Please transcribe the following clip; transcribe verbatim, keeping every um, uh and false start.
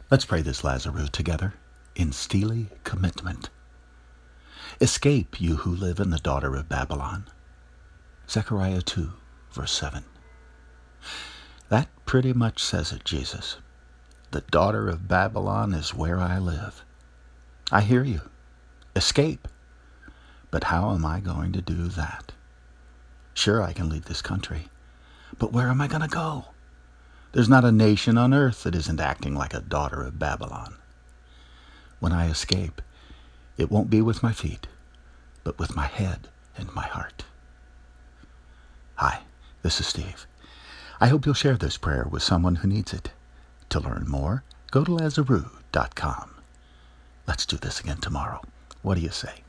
Let's pray this Lazarus together in steely commitment. Escape, you who live in the daughter of Babylon. Zechariah two, verse seven. That pretty much says it, Jesus. The daughter of Babylon is where I live. I hear you. Escape. But how am I going to do that? Sure, I can leave this country, but where am I going to go? There's not a nation on earth that isn't acting like a daughter of Babylon. When I escape, it won't be with my feet, but with my head and my heart. Hi, this is Steve. I hope you'll share this prayer with someone who needs it. To learn more, go to Lazarus dot com. Let's do this again tomorrow. What do you say?